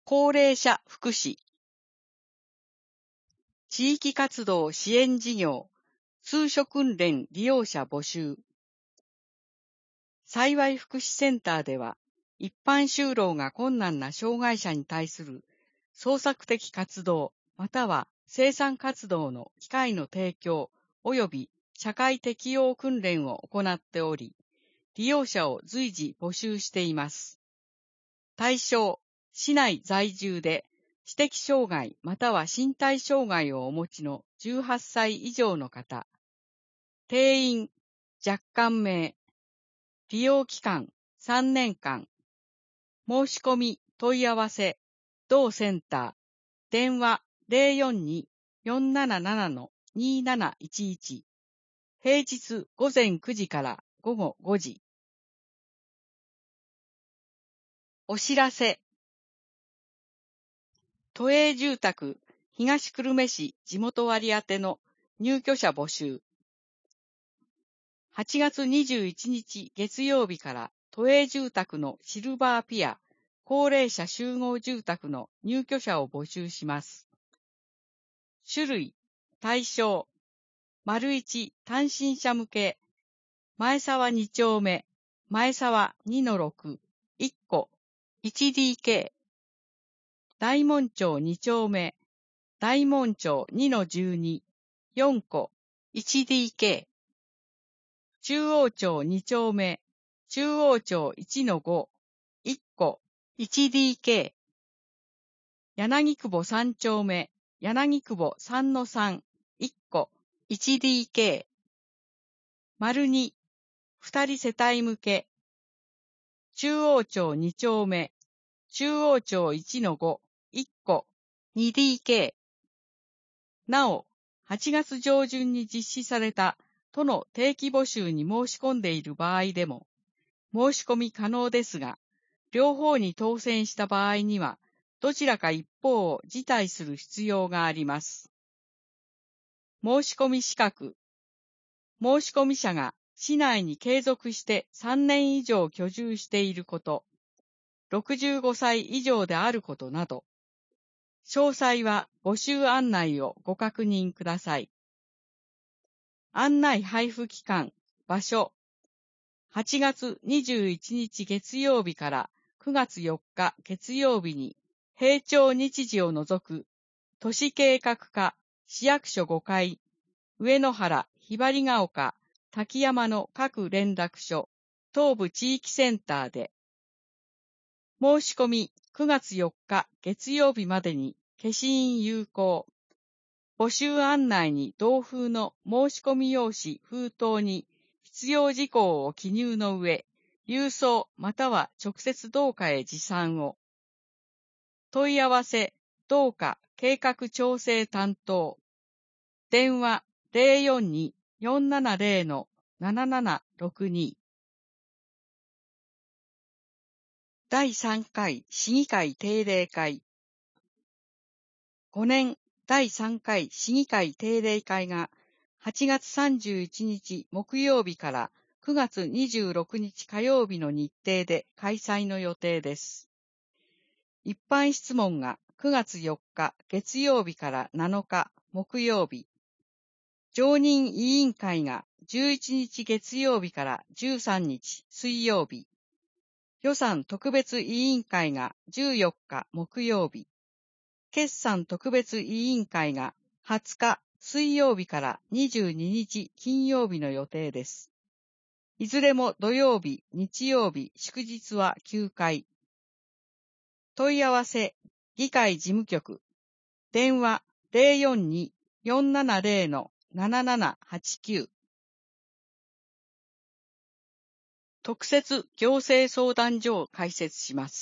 高齢者福祉、地域活動支援事業、通所訓練利用者募集。幸い福祉センターでは、一般就労が困難な障害者に対する創作的活動または生産活動の機会の提供及び社会適応訓練を行っており、利用者を随時募集しています。対象、市内在住で知的障害または身体障害をお持ちのじゅうはっさい以上の方。定員、若干名。利用期間、さんねんかん。申し込み、問い合わせ、同センター。電話 ゼロよんに よんなななな になないちいち。平日午前くじから午後ごじ。お知らせ。都営住宅東久留米市地元割宛の入居者募集。はちがつにじゅういちにち月曜日から都営住宅のシルバーピア高齢者集合住宅の入居者を募集します。種類、対象、丸一単身者向け、前沢に丁目、前沢 にのろく、いっこ、いちディーケー、大門町に丁目、大門町 にのじゅうに、よんこ、いちディーケー、中央町に丁目、中央町 いちのご、いっこ、いちディーケー、柳久保さん丁目、柳久保 さんのさん、いっこ、いちディーケー、丸に、二人世帯向け、中央町に丁目、中央町 いちのご、いっこ、にディーケー。なお、はちがつ上旬に実施された都の定期募集に申し込んでいる場合でも、申し込み可能ですが、両方に当選した場合には、どちらか一方を辞退する必要があります。申し込み資格。申し込み者が市内に継続してさんねん以上居住していること、ろくじゅうごさい以上であることなど、詳細は募集案内をご確認ください。案内配布期間、場所。はちがつにじゅういちにち月曜日からくがつよっか月曜日に、平町日時を除く、都市計画課、市役所ごかい、上野原、ひばりが丘、滝山の各連絡所、東部地域センターで。申し込みくがつよっか月曜日までに消印有効。募集案内に同封の申し込み用紙封筒に必要事項を記入の上、郵送または直接同課へ持参を。問い合わせ、同課計画調整担当。電話 ゼロよんに よんななゼロ ななななろくに。だいさんかい市議会定例会。ごねんだいさんかい市議会定例会がはちがつさんじゅういちにち木曜日からくがつにじゅうろくにち火曜日の日程で開催の予定です。一般質問がくがつよっか月曜日からなのか木曜日。常任委員会がじゅういちにち月曜日からじゅうさんにち水曜日。予算特別委員会がじゅうよっか木曜日。決算特別委員会がはつか水曜日からにじゅうににち金曜日の予定です。いずれも土曜日、日曜日、祝日は休会。問い合わせ、議会事務局。電話 ゼロよんに よんななゼロ ななななはちきゅう。特設行政相談所を開設します。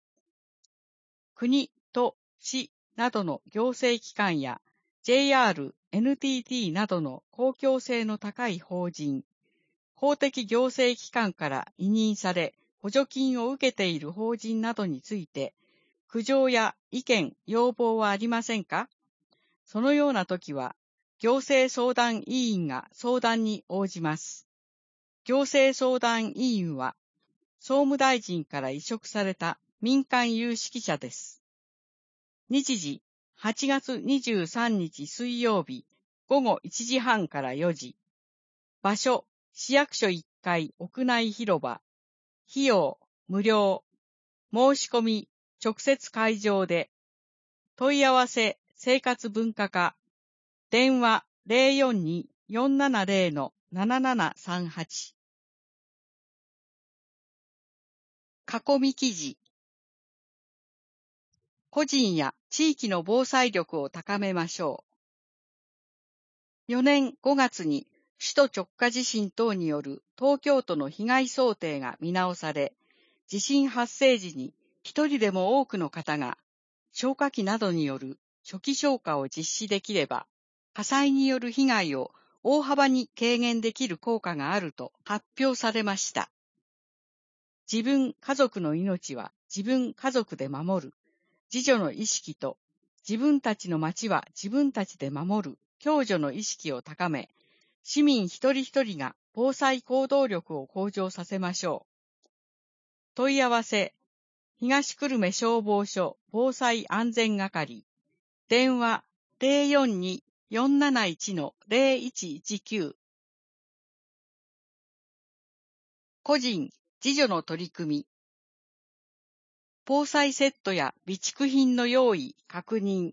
国、都、市などの行政機関や ジェイアール、エヌティーティー などの公共性の高い法人、法的行政機関から委任され補助金を受けている法人などについて、苦情や意見、要望はありませんか？そのような時は、行政相談委員が相談に応じます。行政相談委員は、総務大臣から委嘱された民間有識者です。 日時、はちがつにじゅうさんにち水曜日、ごごいちじはんからよじ。場所、市役所いっかい屋内広場。費用、無料。申し込み、直接会場で。問い合わせ、生活文化課。電話 ゼロよんに よんななゼロ ななななさんはち。囲み記事。個人や地域の防災力を高めましょう。よねんごがつに首都直下地震等による東京都の被害想定が見直され、地震発生時に一人でも多くの方が消火器などによる初期消火を実施できれば、火災による被害を大幅に軽減できる効果があると発表されました。自分家族の命は自分家族で守る。自助の意識と自分たちの町は自分たちで守る共助の意識を高め、市民一人一人が防災行動力を向上させましょう。問い合わせ、東久留米消防署防災安全係、電話 ゼロよんに よんなないち ゼロいちいちきゅう。個人、自助の取り組み。防災セットや備蓄品の用意、確認。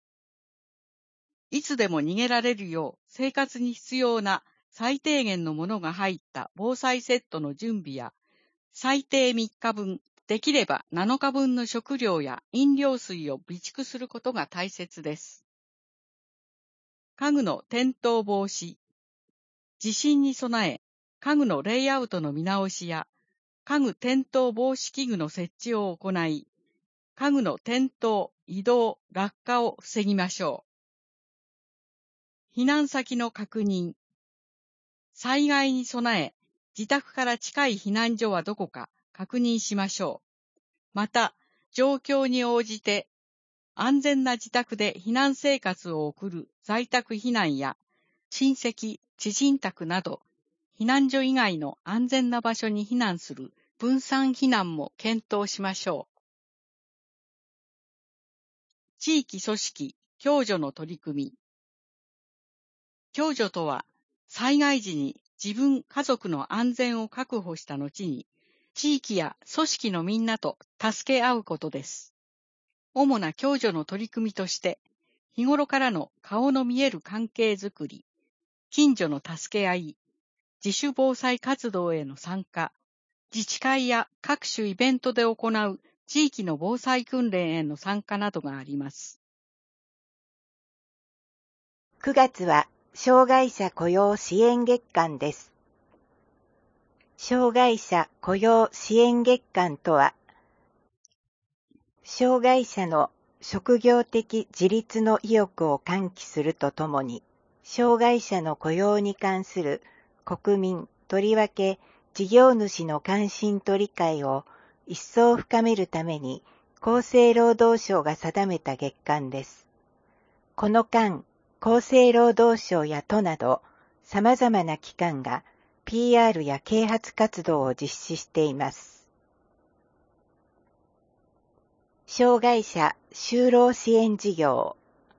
いつでも逃げられるよう生活に必要な最低限のものが入った防災セットの準備や、最低みっかぶん、できればなのかぶんの食料や飲料水を備蓄することが大切です。家具の転倒防止。地震に備え、家具のレイアウトの見直しや、家具転倒防止器具の設置を行い、家具の転倒、移動、落下を防ぎましょう。避難先の確認。災害に備え、自宅から近い避難所はどこか確認しましょう。また、状況に応じて、安全な自宅で避難生活を送る在宅避難や、親戚、知人宅など、避難所以外の安全な場所に避難する分散避難も検討しましょう。地域組織、共助の取り組み。共助とは、災害時に自分、家族の安全を確保した後に、地域や組織のみんなと助け合うことです。主な共助の取り組みとして、日頃からの顔の見える関係づくり、近所の助け合い、自主防災活動への参加、自治会や各種イベントで行う地域の防災訓練への参加などがあります。 くがつは障害者雇用支援月間です。障害者雇用支援月間とは、障害者の職業的自立の意欲を喚起するとともに、障害者の雇用に関する国民、とりわけ事業主の関心と理解を一層深めるために、厚生労働省が定めた月間です。この間、厚生労働省や都など様々な機関が ピーアール や啓発活動を実施しています。障害者就労支援事業。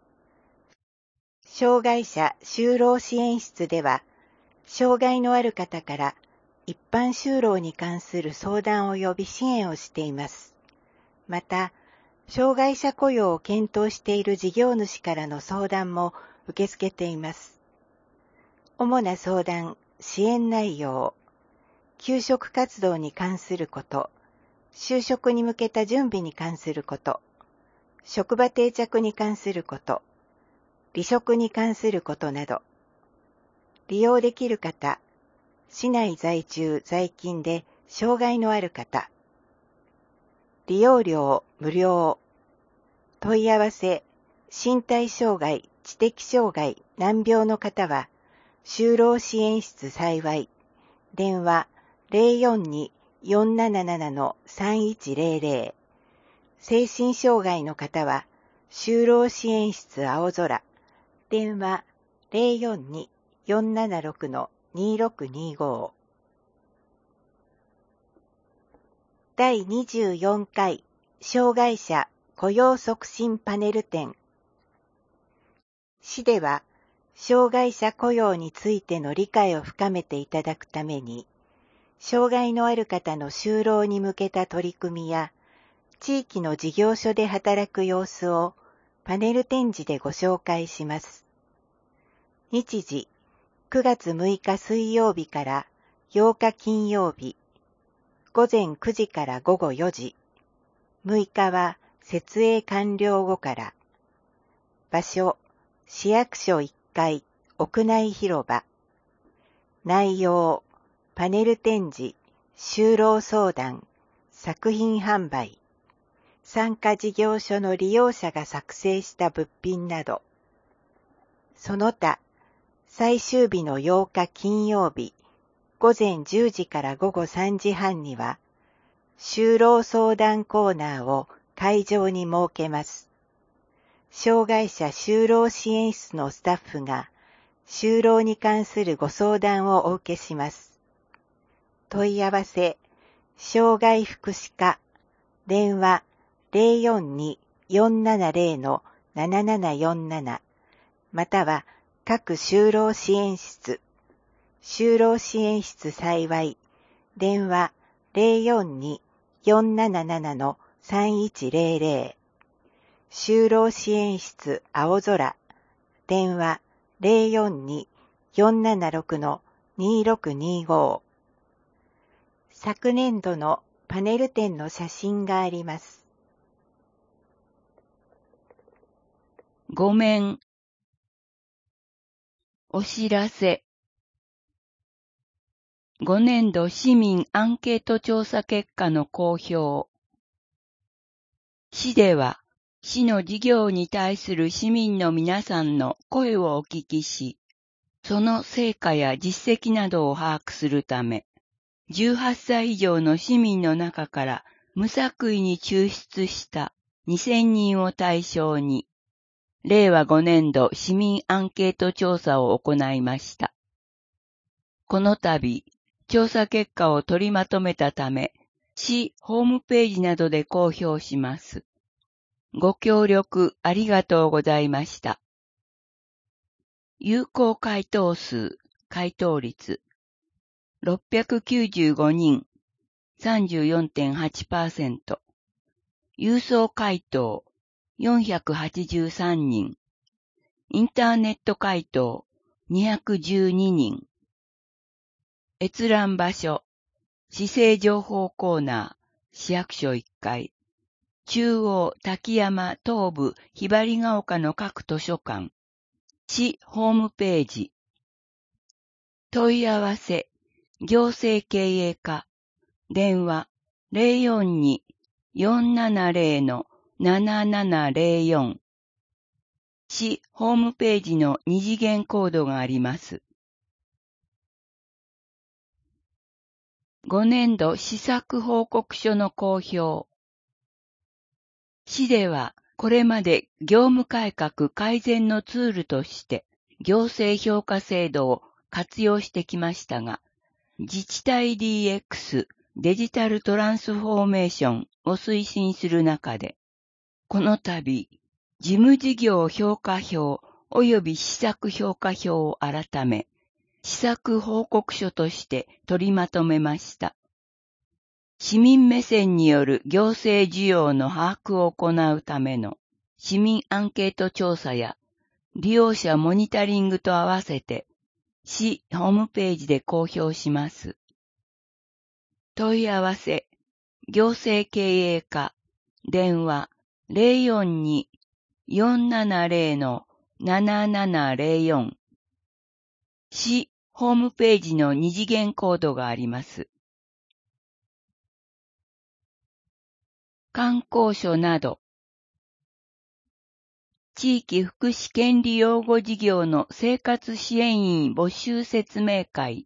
障害者就労支援室では、障害のある方から一般就労に関する相談及び支援をしています。また、障害者雇用を検討している事業主からの相談も受け付けています。主な相談、支援内容、求職活動に関すること、就職に向けた準備に関すること、職場定着に関すること、離職に関することなど、利用できる方、市内在住在勤で障害のある方、利用料無料、問い合わせ、身体障害、知的障害、難病の方は、就労支援室幸い、電話 ゼロよんに よんなななな さんいちゼロゼロ、精神障害の方は、就労支援室青空、電話 ゼロよんに よんななろく にろくにご。だいにじゅうよんかい障害者雇用促進パネル展。市では、障害者雇用についての理解を深めていただくために、障害のある方の就労に向けた取り組みや、地域の事業所で働く様子をパネル展示でご紹介します。日時、くがつむいか水曜日からようか金曜日、ごぜんくじからごごよじ、むいかは設営完了後から、場所、市役所いっかい屋内広場、内容、パネル展示、就労相談、作品販売、参加事業所の利用者が作成した物品など、その他、最終日のようか金曜日、ごぜんじゅうじからごごさんじはんには、就労相談コーナーを会場に設けます。障害者就労支援室のスタッフが、就労に関するご相談をお受けします。問い合わせ、障害福祉課、電話 ゼロよんに よんななゼロ のななななよんなな、または各就労支援室、就労支援室幸い、電話 ゼロよんに よんなななな のさんいちゼロゼロ、就労支援室青空、電話 ゼロよんに よんななろく のにろくにご。昨年度のパネル展の写真があります。 ごめん。お知らせ。ごねんど市民アンケート調査結果の公表。市では、市の事業に対する市民の皆さんの声をお聞きし、その成果や実績などを把握するため、じゅうはっさい以上の市民の中から無作為に抽出したにせんにんを対象に、れいわごねんど市民アンケート調査を行いました。この度、調査結果を取りまとめたため、市ホームページなどで公表します。ご協力ありがとうございました。有効回答数、回答率、ろっぴゃくきゅうじゅうごにん、さんじゅうよんてんはちパーセント。郵送回答、よんひゃくはちじゅうさんにん。インターネット回答、にひゃくじゅうににん。閲覧場所、市政情報コーナー、市役所いっかい。中央、滝山、東部、ひばりが丘の各図書館。市ホームページ。問い合わせ、行政経営課。電話、ゼロよんに よんななゼロ のななななゼロよん。市ホームページの二次元コードがあります。ごねんど施策報告書の公表。市ではこれまで業務改革改善のツールとして行政評価制度を活用してきましたが、自治体 ディーエックス デジタルトランスフォーメーションを推進する中で、この度、事務事業評価表及び施策評価表を改め、施策報告書として取りまとめました。市民目線による行政需要の把握を行うための市民アンケート調査や利用者モニタリングと合わせて市ホームページで公表します。問い合わせ、行政経営課、電話ゼロよんに よんななゼロ のななななゼロよん。市ホームページの二次元コードがあります。観光所など、地域福祉権利擁護事業の生活支援員募集説明会。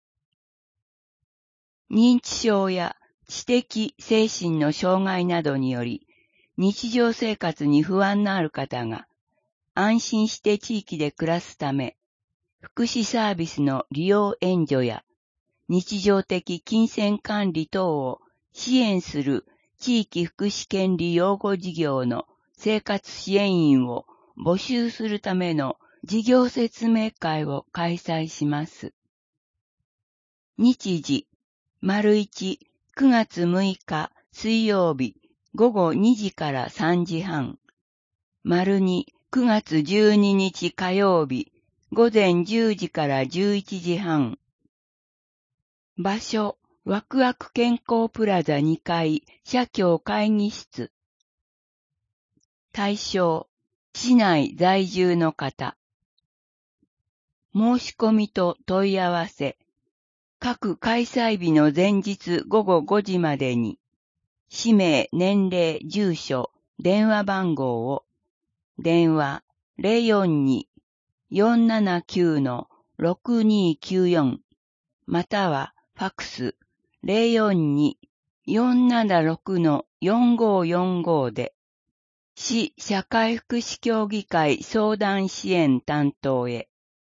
認知症や知的精神の障害などにより、日常生活に不安のある方が安心して地域で暮らすため、福祉サービスの利用援助や日常的金銭管理等を支援する地域福祉権利擁護事業の生活支援員を募集するための事業説明会を開催します。日時、丸一、くがつむいか水曜日ごごにじからさんじはん。丸二、くがつじゅうににち火曜日ごぜんじゅうじからじゅういちじはん。場所、ワクワク健康プラザにかい社協会議室。対象、市内在住の方。申し込みと問い合わせ。各開催日の前日ごごごじまでに、氏名、年齢、住所、電話番号を、電話 ゼロよんに よんななきゅう ろくにきゅうよん またはファクス ゼロよんに よんななろく よんごよんご で、市社会福祉協議会相談支援担当へ。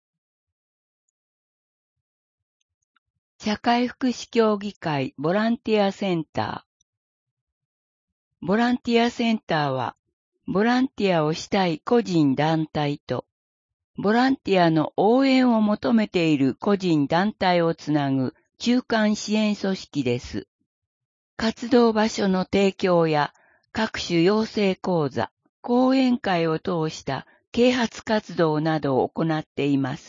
社会福祉協議会ボランティアセンター。ボランティアセンターは、ボランティアをしたい個人団体と、ボランティアの応援を求めている個人団体をつなぐ中間支援組織です。活動場所の提供や各種養成講座、講演会を通した啓発活動などを行っています。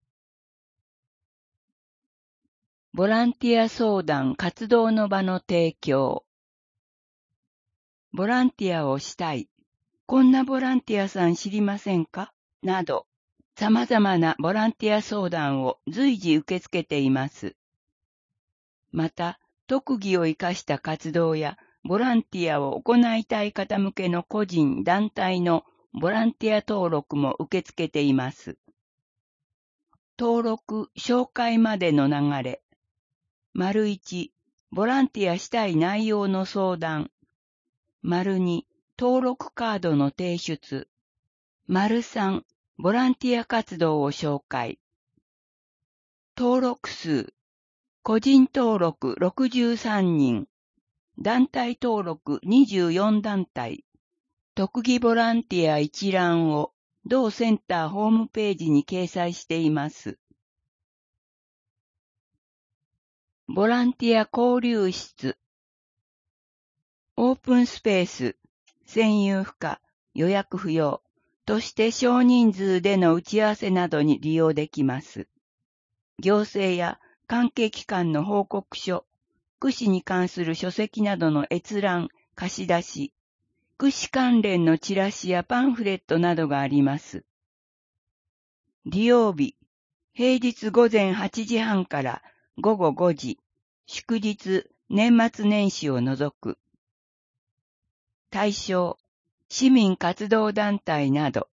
ボランティア相談活動の場の提供。ボランティアをしたい。こんなボランティアさん知りませんかなど、様々なボランティア相談を随時受け付けています。また、特技を生かした活動やボランティアを行いたい方向けの個人、団体のボランティア登録も受け付けています。登録、紹介までの流れ。丸一、ボランティアしたい内容の相談。丸二、登録カードの提出。丸三、ボランティア活動を紹介。登録数。個人登録ろくじゅうさんにん。団体登録にじゅうよんだんたい。特技ボランティア一覧を同センターホームページに掲載しています。ボランティア交流室。オープンスペース、占有不可、予約不要として少人数での打ち合わせなどに利用できます。行政や関係機関の報告書、福祉に関する書籍などの閲覧、貸し出し、福祉関連のチラシやパンフレットなどがあります。利用日、平日午前はちじはんからごごごじ、祝日、年末年始を除く。対象、市民活動団体など。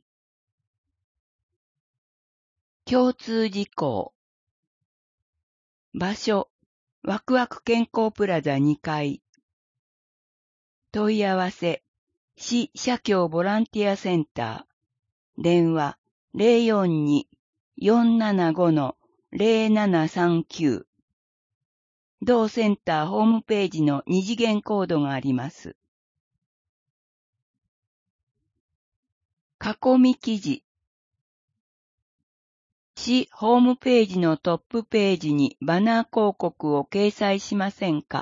共通事項。場所、ワクワク健康プラザにかい。問い合わせ、市社協ボランティアセンター。電話、ゼロよんに よんななご ゼロななさんきゅう。同センターホームページの二次元コードがあります。囲み記事。市ホームページのトップページにバナー広告を掲載しませんか？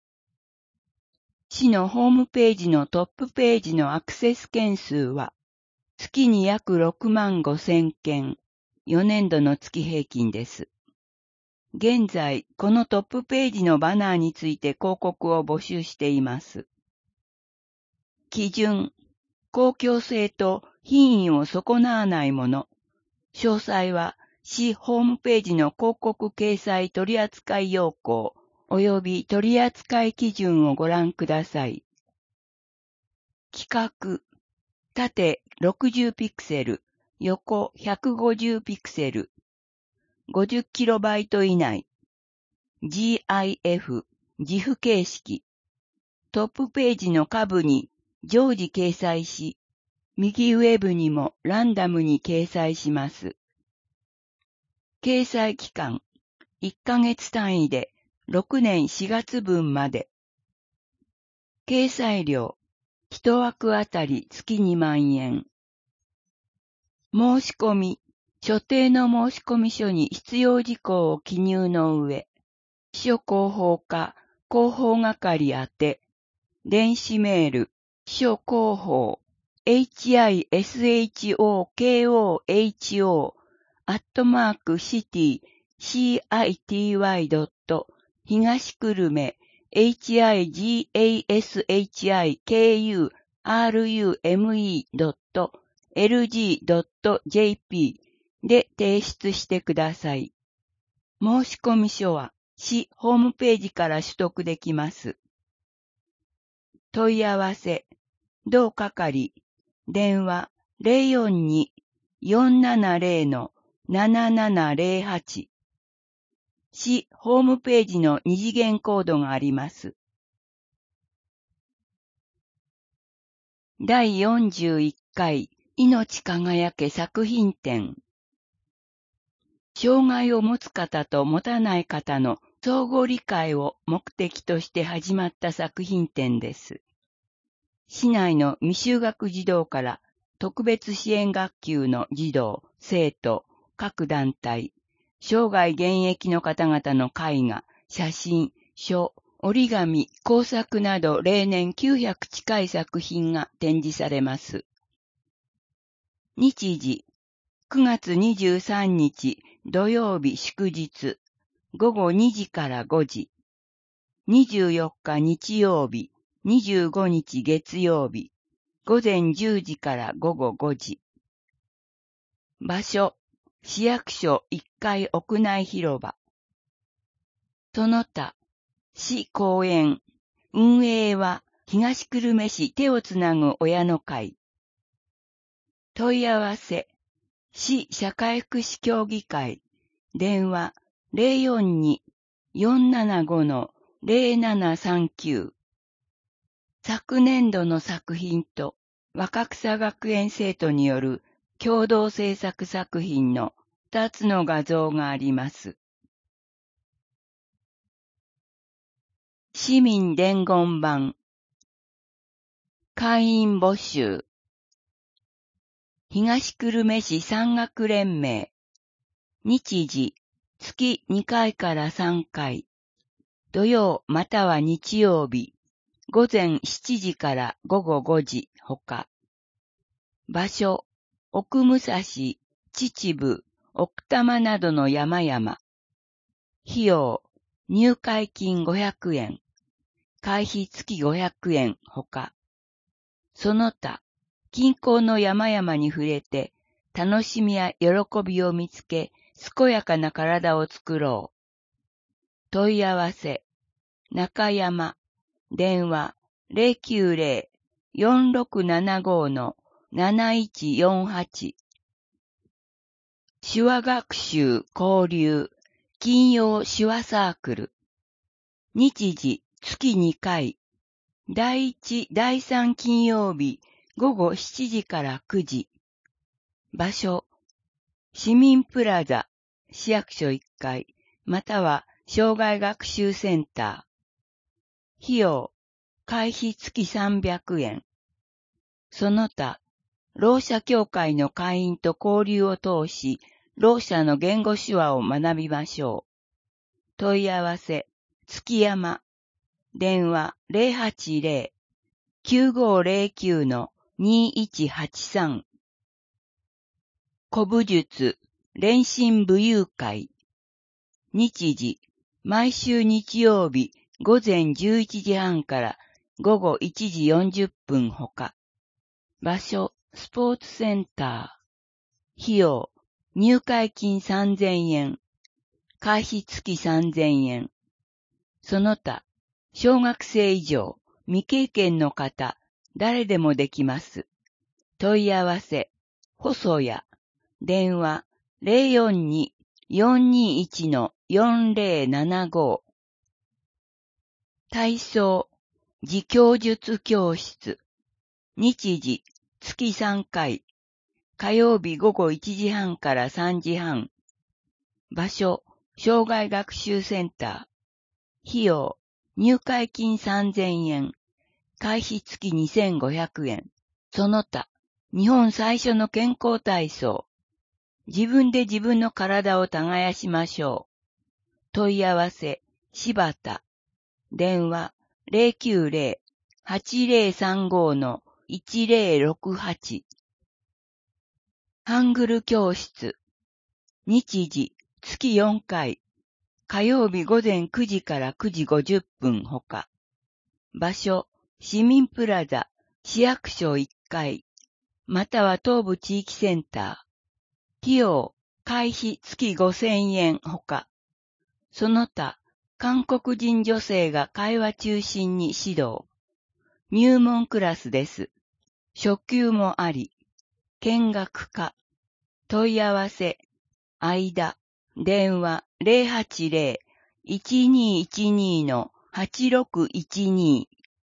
市のホームページのトップページのアクセス件数は月に約ろくまんごせんけん、よねんどの月平均です。現在、このトップページのバナーについて広告を募集しています。基準、公共性と品位を損なわないもの。詳細は、市ホームページの広告掲載取扱要項及び取扱基準をご覧ください。規格、縦ろくじゅうピクセル、横ひゃくごじゅうピクセル、ごじゅっキロバイト 以内、ジーアイエフ、ジフ 形式、トップページの下部に常時掲載し、右上部にもランダムに掲載します。掲載期間、いっかげつ単位でろくねんしがつぶんまで。 掲載料、一枠あたり月にまんえん。申し込み、所定の申込書に必要事項を記入の上、秘書広報課、広報係宛て、電子メール、秘書広報、hishokoho アットマークシティ シティ ドット 東久留米 higashikurumi ドット エルジー ドット ジェーピー で提出してください。申込書は市ホームページから取得できます。問い合わせ、同係、電話 ゼロよんに よんななゼロ ななななゼロはち。市ホームページの二次元コードがあります。だいよんじゅういっかい命輝け作品展。障害を持つ方と持たない方の相互理解を目的として始まった作品展です。市内の未就学児童から特別支援学級の児童、生徒、各団体、生涯現役の方々の絵画、写真、書、折り紙、工作など例年きゅうひゃく近い作品が展示されます。日時、くがつにじゅうさんにち土曜日祝日、ごごにじからごじ。にじゅうよっか日曜日、にじゅうごにち月曜日、ごぜんじゅうじからごごごじ。場所、市役所いっかい屋内広場。その他、市公園、運営は東久留米市手をつなぐ親の会。問い合わせ、市社会福祉協議会、電話 ゼロよんに よんななご ゼロななさんきゅう。昨年度の作品と若草学園生徒による共同制作作品のふたつの画像があります。市民伝言板。会員募集。東久留米市山岳連盟。日時、月にかいからさんかい。土曜または日曜日、ごぜんしちじからごごごじほか。場所、奥武蔵、秩父、奥多摩などの山々。費用、入会金ごひゃくえん。会費月ごひゃくえんほか。その他、近郊の山々に触れて、楽しみや喜びを見つけ、健やかな体を作ろう。問い合わせ、中山、電話 ゼロきゅうゼロ よんろくななご なないちよんはち。手話学習交流金曜手話サークル。日時月にかい。だいいち、だいさん金曜日ごごしちじからくじ。場所、市民プラザ、市役所いっかい、または障害学習センター。費用、会費月さんびゃくえん。その他、ろう者協会の会員と交流を通し、ろう者の言語手話を学びましょう。問い合わせ、月山、電話 ゼロはちゼロ きゅうごゼロきゅう にいちはちさん。古武術、練習武勇会。日時、毎週日曜日ごぜんじゅういちじはんからごごいちじよんじゅっぷんほか。場所、スポーツセンター。費用、入会金さんぜんえん。会費付さんぜんえん。その他、小学生以上、未経験の方、誰でもできます。問い合わせ、細谷、電話 ゼロよんに よんにいち よんゼロななご。体操、自供術教室。日時、月さんかい。火曜日ごごいちじはんからさんじはん。場所、障害学習センター。費用、入会金さんぜんえん。 会費付きにせんごひゃくえん。その他、日本最初の健康体操。自分で自分の体を耕しましょう。問い合わせ、柴田。電話、ゼロきゅうゼロ はちゼロさんご いちゼロろくはち。ハングル教室。日時、月よんかい。火曜日午前くじからくじごじゅっぷんほか。場所、市民プラザ、市役所いっかい。または東部地域センター。費用、会費月ごせんえんほか。その他、韓国人女性が会話中心に指導。入門クラスです。初級もあり。見学科。問い合わせ。間。電話 ゼロはちゼロ いちにいちに はちろくいちに。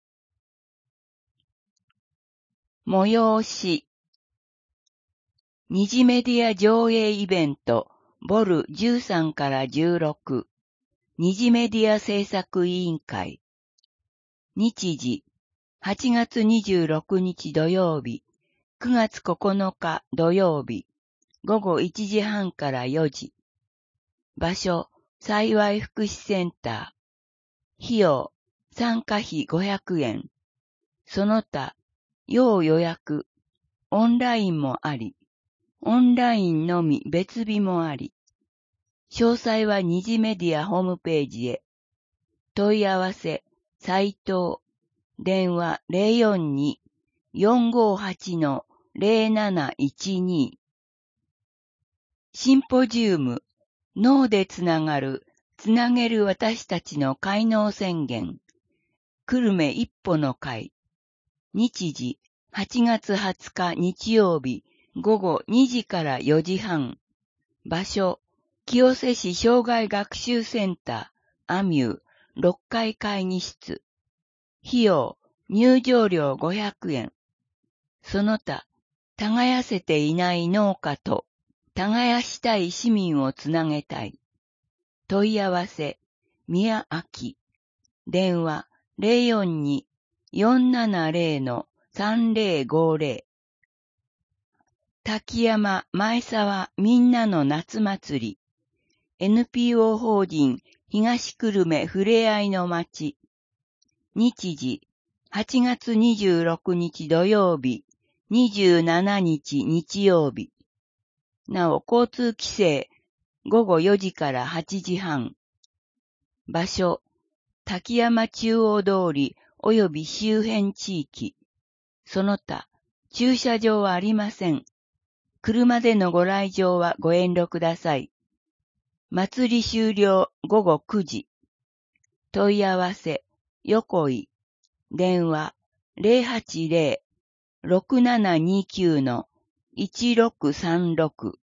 催し。二次メディア上映イベント、ボルじゅうさんからじゅうろく。二次メディア制作委員会。日時、はちがつにじゅうろくにち土曜日、くがつここのか土曜日、ごごいちじはんからよじ。場所、幸い福祉センター。費用、参加費ごひゃくえん。その他、要予約、オンラインもあり、オンラインのみ別日もあり。詳細は二次メディアホームページへ。問い合わせ、斉藤。電話 ゼロよんに よんごはち ゼロなないちに。シンポジウム、脳でつながる、つなげる私たちの開脳宣言。久留米一歩の会。日時、はちがつはつか日曜日、ごごにじからよじはん。場所、清瀬市障害学習センター、アミュー、ろっかい会議室。費用、入場料ごひゃくえん。その他、耕せていない農家と、耕したい市民をつなげたい。問い合わせ、宮明。電話、ゼロよんに よんななゼロ さんゼロごゼロ。滝山前沢みんなの夏祭り。エヌピーオー 法人東久留米ふれあいの街。日時、はちがつにじゅうろくにち土曜日、にじゅうしちにち日曜日。なお、交通規制、ごごよじからはちじはん。場所、滝山中央通り及び周辺地域。その他、駐車場はありません。車でのご来場はご遠慮ください。祭り終了ごごくじ。問い合わせ、横井。電話、ゼロはちゼロ ろくななにきゅう いちろくさんろく。